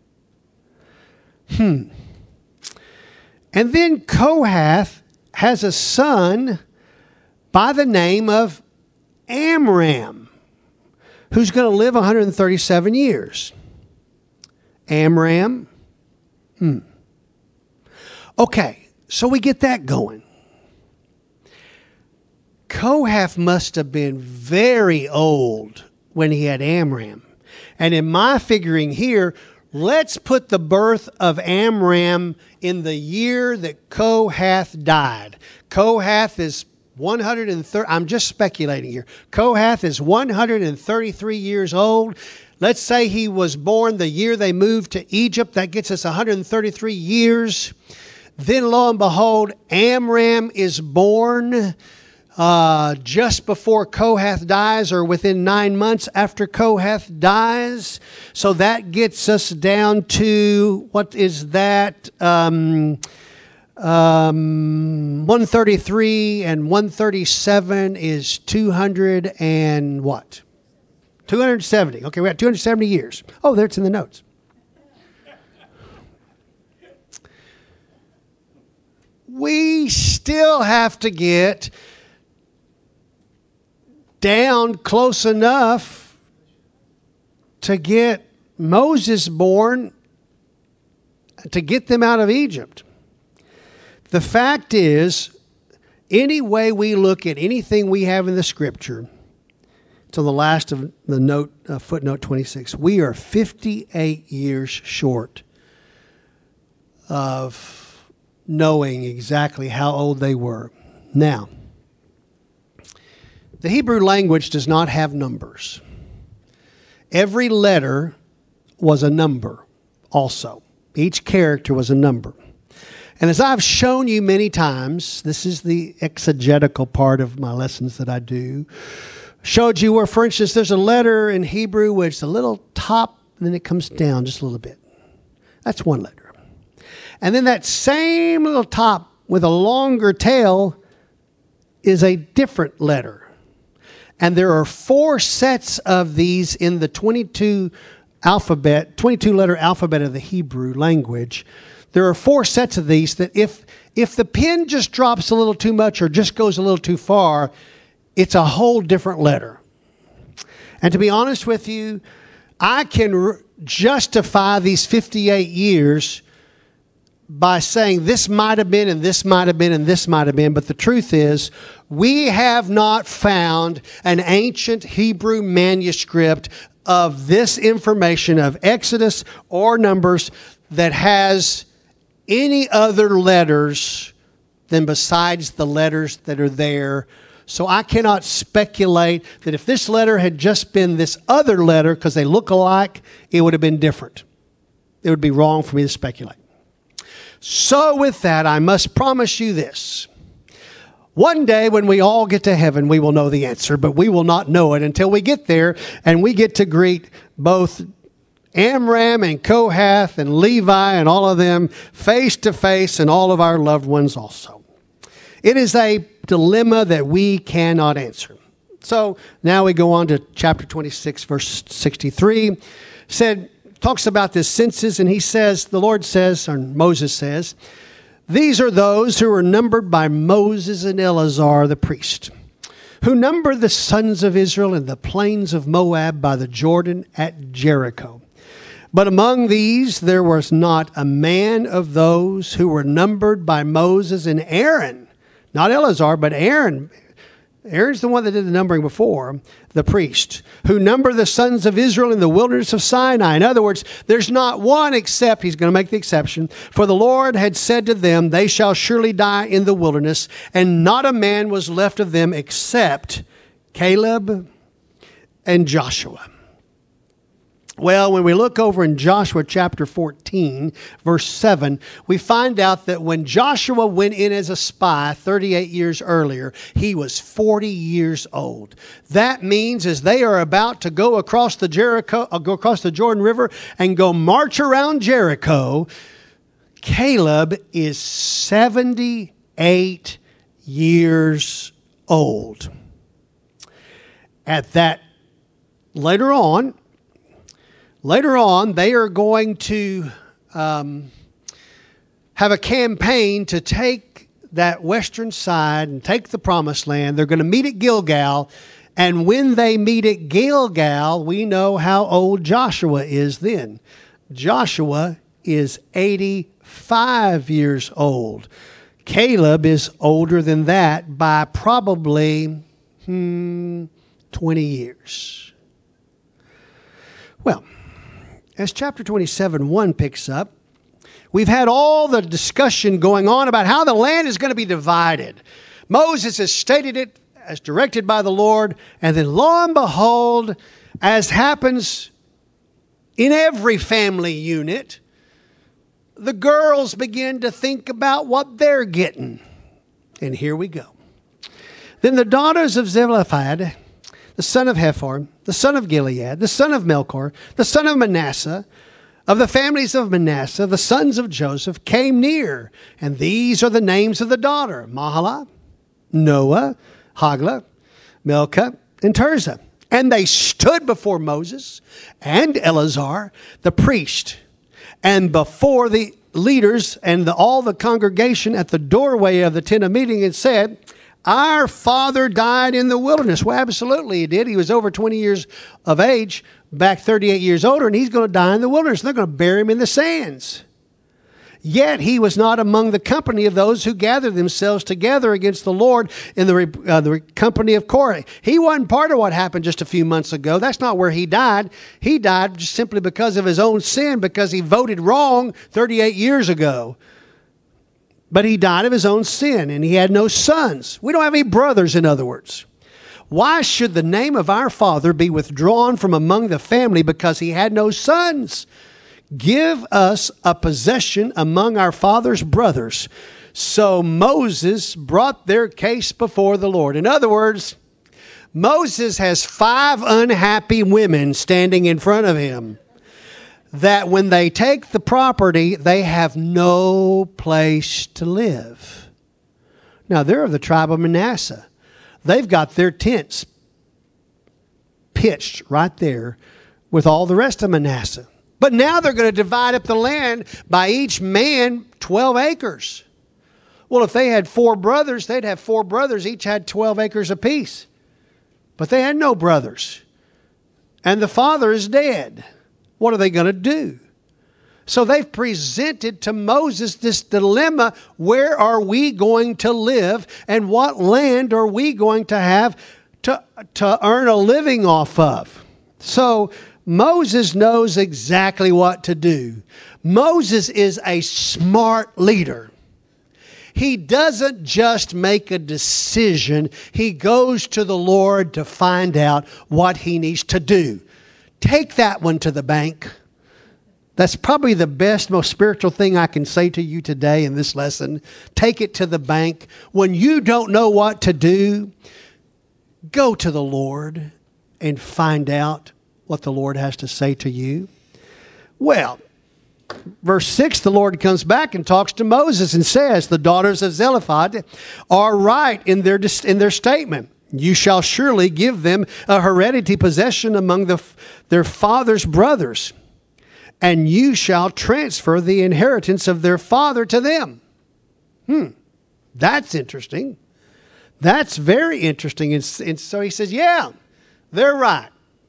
Hmm. And then Kohath has a son by the name of Amram, who's going to live one hundred thirty-seven years. Amram. Hmm. Okay, so we get that going. Kohath must have been very old when he had Amram. And in my figuring here, let's put the birth of Amram in the year that Kohath died. Kohath is one hundred thirty, I'm just speculating here. Kohath is one hundred thirty-three years old. Let's say he was born the year they moved to Egypt. That gets us one hundred thirty-three years. Then lo and behold, Amram is born uh, just before Kohath dies, or within nine months after Kohath dies. So that gets us down to, what is that? Um, um, one thirty-three and one thirty-seven is two hundred and what? two hundred seventy. Okay, we're at two hundred seventy years. Oh, there it's in the notes. We still have to get down close enough to get Moses born, to get them out of Egypt. The fact is, any way we look at anything we have in the Scripture, to the last of the note, uh, footnote twenty-six, we are fifty-eight years short of knowing exactly how old they were. Now, the Hebrew language does not have numbers. Every letter was a number also. Each character was a number. And as I've shown you many times, this is the exegetical part of my lessons that I do, showed you where, for instance, there's a letter in Hebrew where it's a little top and then it comes down just a little bit. That's one letter. And then that same little top with a longer tail is a different letter. And there are four sets of these in the twenty-two alphabet, twenty-two letter alphabet of the Hebrew language. There are four sets of these that if if the pen just drops a little too much or just goes a little too far, it's a whole different letter. And to be honest with you, I can r- justify these fifty-eight years by saying this might have been and this might have been and this might have been. But the truth is, we have not found an ancient Hebrew manuscript of this information of Exodus or Numbers that has any other letters than besides the letters that are there. So I cannot speculate that if this letter had just been this other letter, because they look alike, it would have been different. It would be wrong for me to speculate. So with that, I must promise you this. One day when we all get to heaven, we will know the answer, but we will not know it until we get there and we get to greet both Amram and Kohath and Levi and all of them face to face, and all of our loved ones also. It is a dilemma that we cannot answer. So now we go on to chapter twenty-six, verse sixty-three. Said, talks about this census, and he says, the Lord says, or Moses says, these are those who were numbered by Moses and Eleazar the priest, who numbered the sons of Israel in the plains of Moab by the Jordan at Jericho. But among these there was not a man of those who were numbered by Moses and Aaron, not Eleazar, but Aaron. Aaron's the one that did the numbering before, the priest, who numbered the sons of Israel in the wilderness of Sinai. In other words, there's not one except, he's going to make the exception, for the Lord had said to them, they shall surely die in the wilderness, and not a man was left of them except Caleb and Joshua. Well, when we look over in Joshua chapter fourteen, verse seven, we find out that when Joshua went in as a spy thirty-eight years earlier, he was forty years old. That means as they are about to go across the Jericho, uh, go across the Jordan River and go march around Jericho, Caleb is seventy-eight years old. At that, later on, Later on, they are going to um, have a campaign to take that western side and take the promised land. They're going to meet at Gilgal. And when they meet at Gilgal, we know how old Joshua is then. Joshua is eighty-five years old. Caleb is older than that by probably hmm, twenty years. Well, as chapter twenty-seven, one picks up, we've had all the discussion going on about how the land is going to be divided. Moses has stated it as directed by the Lord, and then lo and behold, as happens in every family unit, the girls begin to think about what they're getting. And here we go. Then the daughters of Zelophehad, the son of Hepher, the son of Gilead, the son of Melchor, the son of Manasseh, of the families of Manasseh, the sons of Joseph, came near. And these are the names of the daughter: Mahlah, Noah, Hoglah, Milcah, and Tirzah. And they stood before Moses and Eleazar, the priest, and before the leaders and the, all the congregation at the doorway of the tent of meeting, and said, "Our father died in the wilderness." Well, absolutely he did. He was over twenty years of age, back thirty-eight years older, and he's going to die in the wilderness. They're going to bury him in the sands. Yet he was not among the company of those who gathered themselves together against the Lord in the, uh, the company of Korah. He wasn't part of what happened just a few months ago. That's not where he died. He died just simply because of his own sin, because he voted wrong thirty-eight years ago. But he died of his own sin, and he had no sons. We don't have any brothers, in other words. Why should the name of our father be withdrawn from among the family because he had no sons? Give us a possession among our father's brothers. So Moses brought their case before the Lord. In other words, Moses has five unhappy women standing in front of him that when they take the property, they have no place to live. Now, they're of the tribe of Manasseh. They've got their tents pitched right there with all the rest of Manasseh. But now they're going to divide up the land by each man twelve acres. Well, if they had four brothers, they'd have four brothers. Each had twelve acres apiece. But they had no brothers. And the father is dead. What are they going to do? So they've presented to Moses this dilemma: where are we going to live, and what land are we going to have to, to earn a living off of? So Moses knows exactly what to do. Moses is a smart leader. He doesn't just make a decision. He goes to the Lord to find out what he needs to do. Take that one to the bank. That's probably the best, most spiritual thing I can say to you today in this lesson. Take it to the bank. When you don't know what to do, go to the Lord and find out what the Lord has to say to you. Well, verse six, the Lord comes back and talks to Moses and says, the daughters of Zelophehad are right in their, in their statement. You shall surely give them a heredity possession among the, their father's brothers, and you shall transfer the inheritance of their father to them. Hmm, that's interesting. That's very interesting. And, and so he says, yeah, they're right.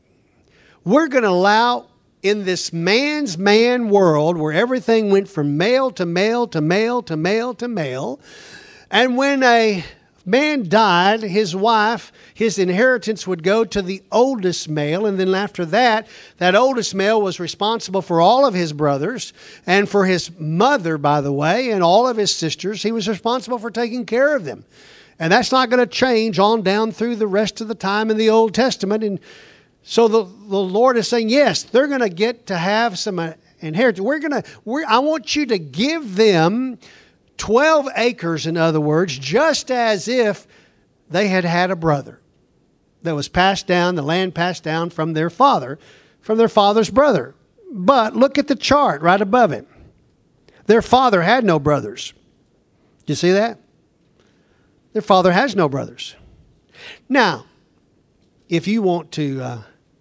We're going to allow, in this man's man world where everything went from male to male to male to male to male, and when a man died, his wife, his inheritance would go to the oldest male, and then after that, that oldest male was responsible for all of his brothers and for his mother, by the way, and all of his sisters. He was responsible for taking care of them. And that's not going to change on down through the rest of the time in the Old Testament. And so the, the Lord is saying, yes, they're going to get to have some inheritance. We're going to, we're, I want you to give them twelve acres, in other words, just as if they had had a brother that was passed down, the land passed down from their father, from their father's brother. But look at the chart right above it. Their father had no brothers. Do you see that? Their father has no brothers. Now, if you want to uh,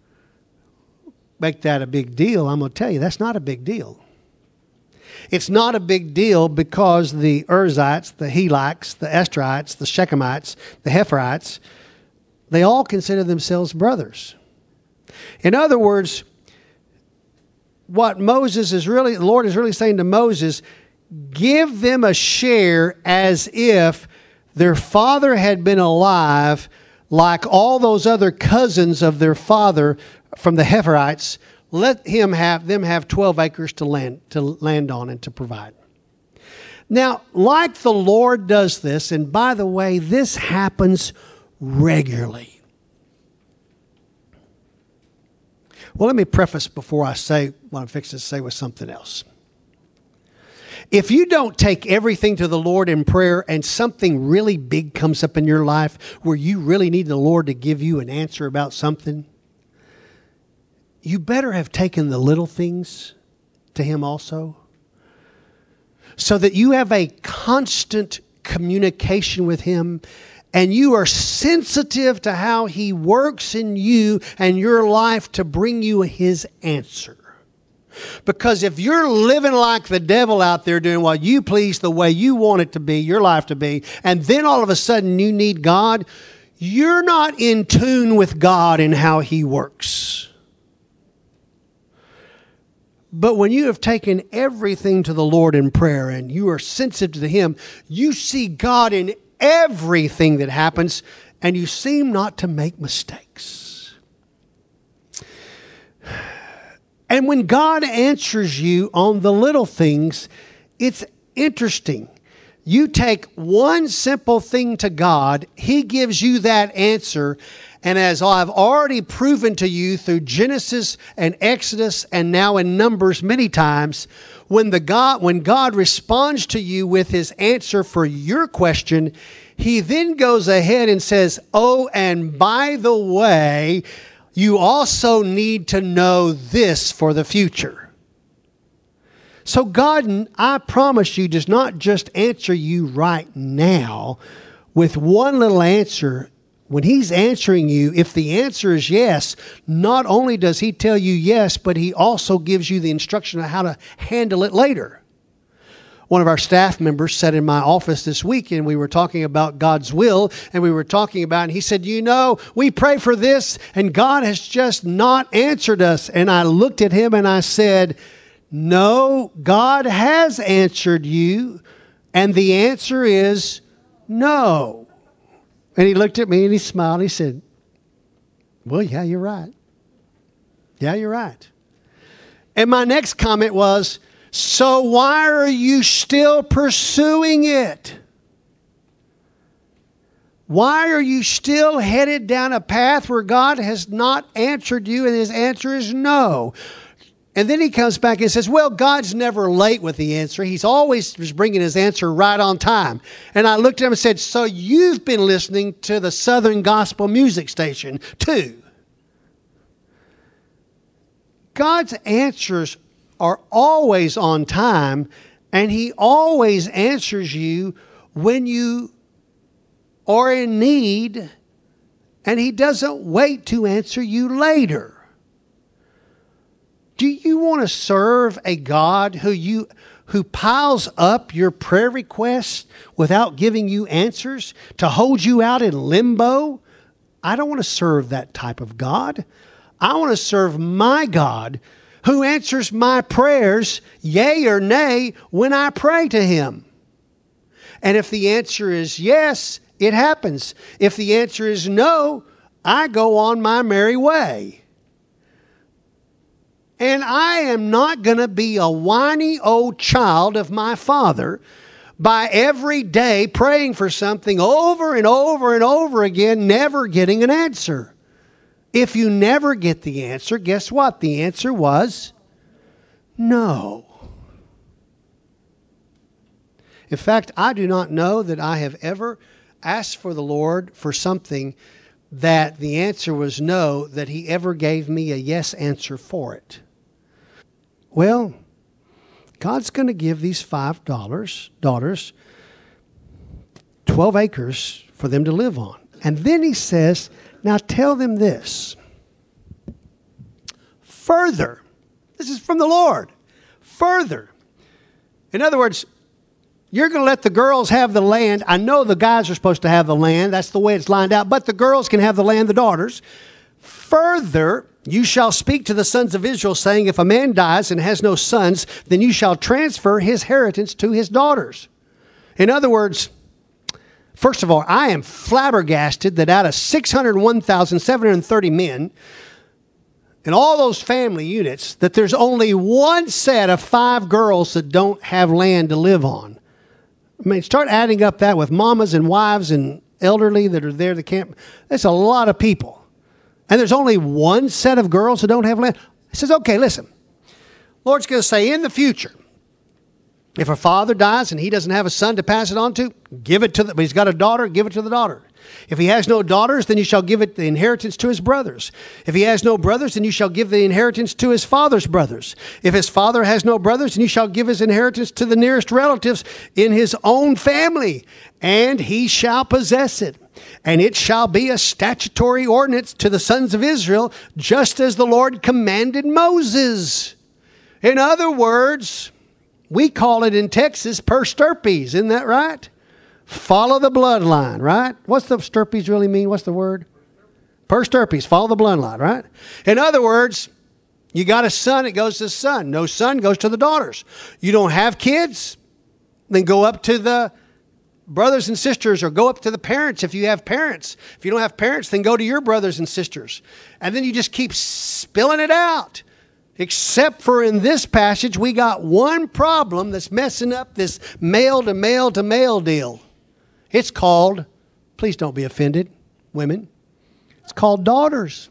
make that a big deal, I'm going to tell you that's not a big deal. It's not a big deal because the Urzites, the Helites, the Estrites, the Shechemites, the Hepherites, they all consider themselves brothers. In other words, what Moses is really, the Lord is really saying to Moses, give them a share as if their father had been alive, like all those other cousins of their father from the Hepherites. Let him have them have twelve acres to land to land on and to provide. Now, like the Lord does this, and by the way, this happens regularly. Well, let me preface before I say what I'm fixing to say with something else. If you don't take everything to the Lord in prayer and something really big comes up in your life where you really need the Lord to give you an answer about something, you better have taken the little things to Him also, so that you have a constant communication with Him and you are sensitive to how He works in you and your life to bring you His answer. Because if you're living like the devil out there doing what you please the way you want it to be, your life to be, and then all of a sudden you need God, you're not in tune with God and how He works. But when you have taken everything to the Lord in prayer and you are sensitive to Him, you see God in everything that happens and you seem not to make mistakes. And when God answers you on the little things, it's interesting. You take one simple thing to God, He gives you that answer. And as I've already proven to you through Genesis and Exodus and now in Numbers many times, when the God, when God responds to you with His answer for your question, He then goes ahead and says, oh, and by the way, you also need to know this for the future. So God, I promise you, does not just answer you right now with one little answer. When He's answering you, if the answer is yes, not only does He tell you yes, but He also gives you the instruction on how to handle it later. One of our staff members sat in my office this week and we were talking about God's will, and we were talking about, and he said, you know, we pray for this and God has just not answered us. And I looked at him and I said, no, God has answered you. And the answer is no. And he looked at me and he smiled and he said, well, yeah, you're right. Yeah, you're right. And my next comment was, so why are you still pursuing it? Why are you still headed down a path where God has not answered you and His answer is no? And then he comes back and says, well, God's never late with the answer. He's always just bringing His answer right on time. And I looked at him and said, so you've been listening to the Southern Gospel Music Station too. God's answers are always on time, and He always answers you when you are in need, and He doesn't wait to answer you later. Do you want to serve a God who you who piles up your prayer requests without giving you answers, to hold you out in limbo? I don't want to serve that type of God. I want to serve my God who answers my prayers, yea or nay, when I pray to Him. And if the answer is yes, it happens. If the answer is no, I go on my merry way. And I am not going to be a whiny old child of my Father by every day praying for something over and over and over again, never getting an answer. If you never get the answer, guess what? The answer was no. In fact, I do not know that I have ever asked for the Lord for something that the answer was no, that He ever gave me a yes answer for it. Well, God's going to give these five daughters, daughters twelve acres for them to live on. And then He says, now tell them this. Further, this is from the Lord. Further. In other words, you're going to let the girls have the land. I know the guys are supposed to have the land. That's the way it's lined out. But the girls can have the land, the daughters. Further, you shall speak to the sons of Israel, saying, if a man dies and has no sons, then you shall transfer his inheritance to his daughters. In other words, first of all, I am flabbergasted that out of six hundred one thousand seven hundred thirty men and all those family units, that there's only one set of five girls that don't have land to live on. I mean, start adding up that with mamas and wives and elderly that are there that can't. That's a lot of people. And there's only one set of girls that don't have land. He says, okay, listen. Lord's going to say, in the future, If a father dies and he doesn't have a son to pass it on to, give it to the, but he's got a daughter, give it to the daughter. If he has no daughters, then you shall give it the inheritance to his brothers. If he has no brothers, then you shall give the inheritance to his father's brothers. If his father has no brothers, then you shall give his inheritance to the nearest relatives in his own family, and he shall possess it. And it shall be a statutory ordinance to the sons of Israel, just as the Lord commanded Moses. In other words, we call it in Texas per stirpes, isn't that right? Follow the bloodline, right? What's the stirpes really mean? What's the word? Per stirpes, follow the bloodline, right? In other words, you got a son, it goes to the son. No son goes to the daughters. You don't have kids, then go up to the brothers and sisters, or go up to the parents if you have parents. If you don't have parents, then go to your brothers and sisters. And then you just keep spilling it out. Except for in this passage, we got one problem that's messing up this male to male to male deal. It's called, please don't be offended, women. It's called daughters.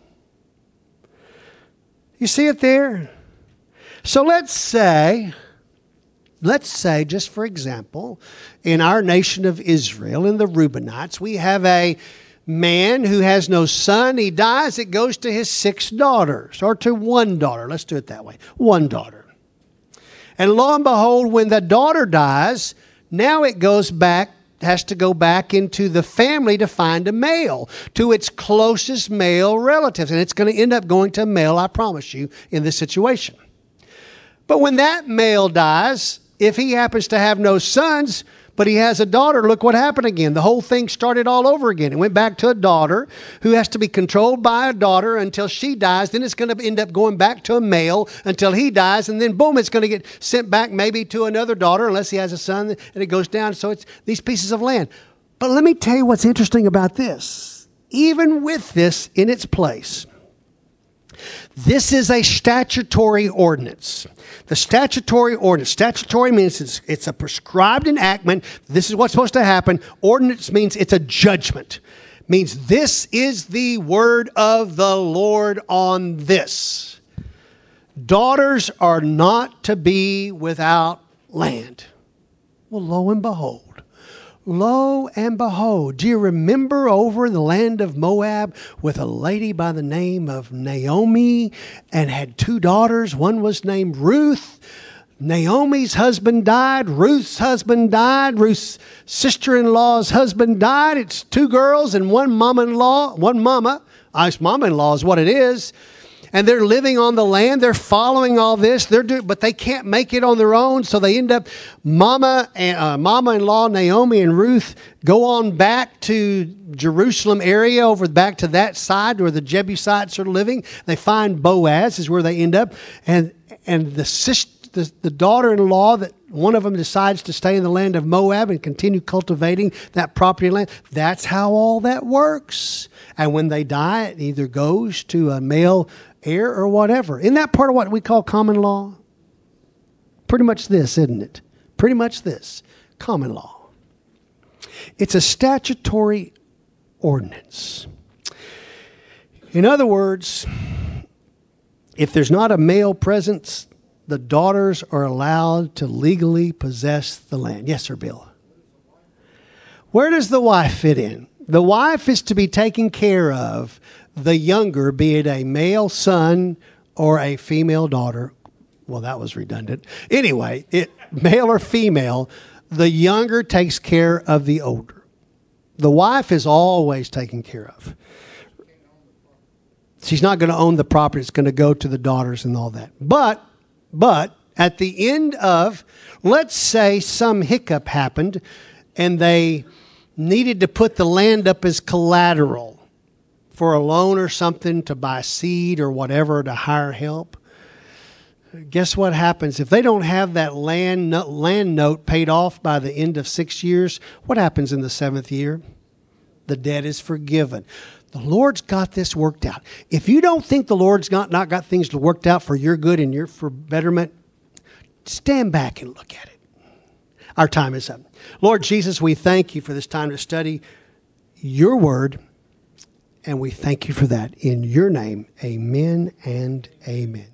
You see it there? So let's say, let's say, just for example, in our nation of Israel, in the Reubenites, we have a man who has no son. He dies, it goes to his six daughters, or to one daughter. Let's do it that way. One daughter. And lo and behold, when the daughter dies, now it goes back, has to go back into the family to find a male, to its closest male relatives. And it's going to end up going to a male, I promise you, in this situation. But when that male dies, if he happens to have no sons, but he has a daughter, look what happened again. The whole thing started all over again. It went back to a daughter who has to be controlled by a daughter until she dies. Then it's going to end up going back to a male until he dies. And then boom, it's going to get sent back maybe to another daughter unless he has a son, and it goes down. So it's these pieces of land. But let me tell you what's interesting about this. Even with this in its place, this is a statutory ordinance. The statutory ordinance. Statutory means it's, it's a prescribed enactment. This is what's supposed to happen. Ordinance means it's a judgment. Means this is the word of the Lord on this. Daughters are not to be without land. Well, lo and behold. Lo and behold, do you remember over in the land of Moab with a lady by the name of Naomi and had two daughters? One was named Ruth. Naomi's husband died. Ruth's husband died. Ruth's sister-in-law's husband died. It's two girls and one mama-in-law, one mama. Ice mama-in-law is what it is. And they're living on the land. They're following all this. They're doing, but they can't make it on their own. So they end up, mama and uh, mama-in-law Naomi and Ruth go on back to Jerusalem area, over back to that side where the Jebusites are living. They find Boaz is where they end up, and and the sister, the, the daughter-in-law that one of them decides to stay in the land of Moab and continue cultivating that property land. That's how all that works. And when they die, it either goes to a male heir or whatever. Isn't that part of what we call common law? Pretty much this, isn't it? Pretty much this. Common law. It's a statutory ordinance. In other words, if there's not a male presence, the daughters are allowed to legally possess the land. Yes, sir, Bill. Where does the wife fit in? The wife is to be taken care of, the younger, be it a male son or a female daughter. Well, that was redundant. Anyway, it, male or female, the younger takes care of the older. The wife is always taken care of. She's not going to own the property. It's going to go to the daughters and all that. But, but at the end of, let's say some hiccup happened and they needed to put the land up as collateral for a loan or something, to buy seed or whatever, to hire help. Guess what happens? If they don't have that land, land note paid off by the end of six years, what happens in the seventh year? The debt is forgiven. The Lord's got this worked out. If you don't think the Lord's got, not got things worked out for your good and your for betterment, stand back and look at it. Our time is up. Lord Jesus, we thank you for this time to study your word, and we thank you for that. In your name, amen and amen.